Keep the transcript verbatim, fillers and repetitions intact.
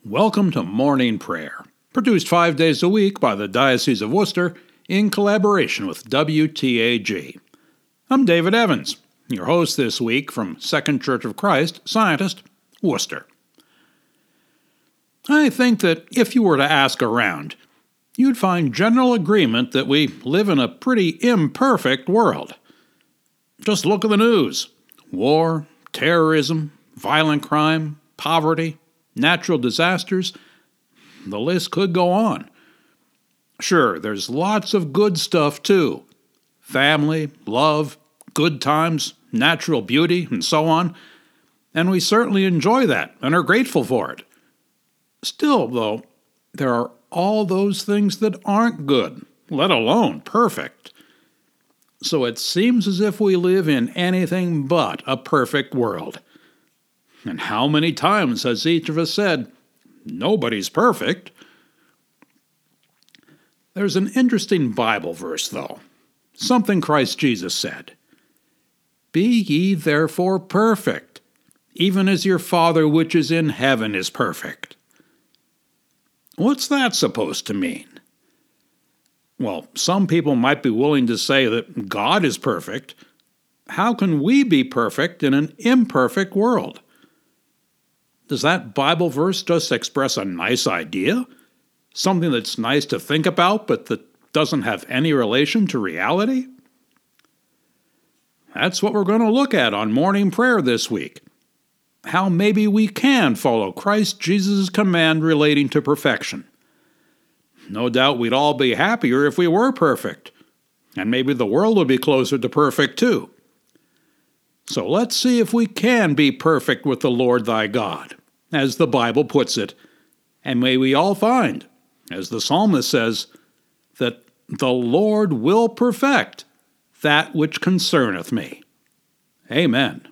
Welcome to Morning Prayer, produced five days a week by the Diocese of Worcester in collaboration with W T A G. I'm David Evans, your host this week from Second Church of Christ, Scientist, Worcester. I think that if you were to ask around, you'd find general agreement that we live in a pretty imperfect world. Just look at the news. War, terrorism, violent crime, poverty, natural disasters, the list could go on. Sure, there's lots of good stuff too. Family, love, good times, natural beauty, and so on. And we certainly enjoy that and are grateful for it. Still, though, there are all those things that aren't good, let alone perfect. So it seems as if we live in anything but a perfect world. And how many times has each of us said, nobody's perfect? There's an interesting Bible verse, though. Something Christ Jesus said. Be ye therefore perfect, even as your Father which is in heaven is perfect. What's that supposed to mean? Well, some people might be willing to say that God is perfect. How can we be perfect in an imperfect world? Does that Bible verse just express a nice idea? Something that's nice to think about, but that doesn't have any relation to reality? That's what we're going to look at on Morning Prayer this week. How maybe we can follow Christ Jesus' command relating to perfection. No doubt we'd all be happier if we were perfect, and maybe the world would be closer to perfect too. So let's see if we can be perfect with the Lord thy God, as the Bible puts it, and may we all find, as the psalmist says, that the Lord will perfect that which concerneth me. Amen.